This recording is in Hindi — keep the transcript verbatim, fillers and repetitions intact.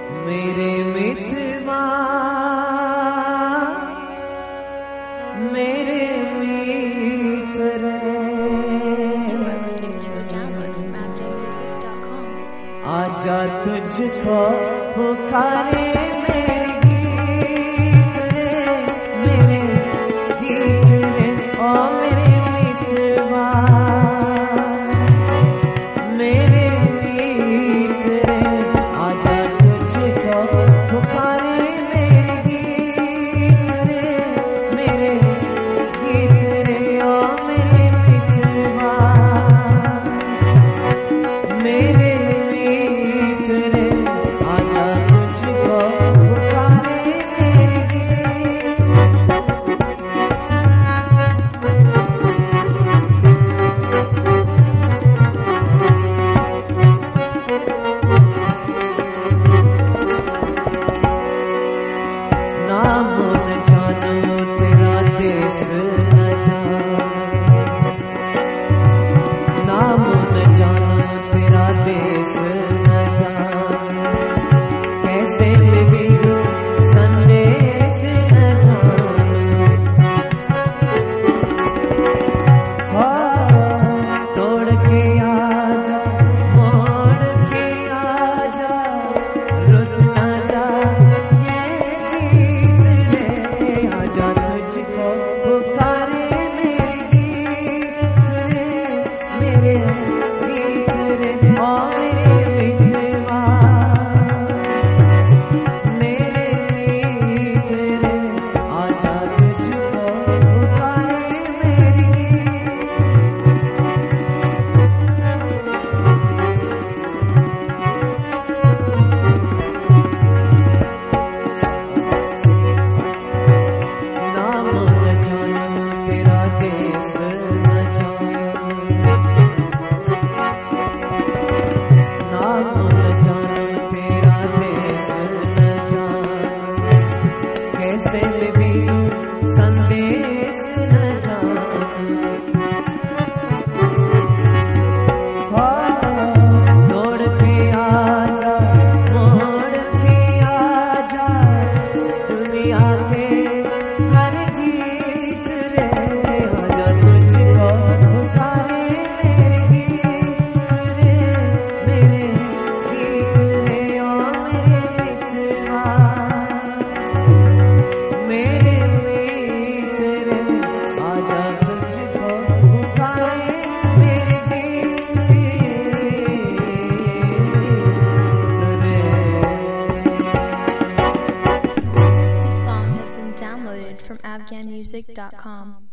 मेरे मितवा मेरे मित्र आजा तुझको पुकारे मेरे गीत रे मेरे गीत रे ओ मेरे मितवा मेरे गीत रे आजा तुझको पुकारे मेरे गीत रे मेरे गीत रे ओ मेरे मितवा मेरे from afghan music dot com.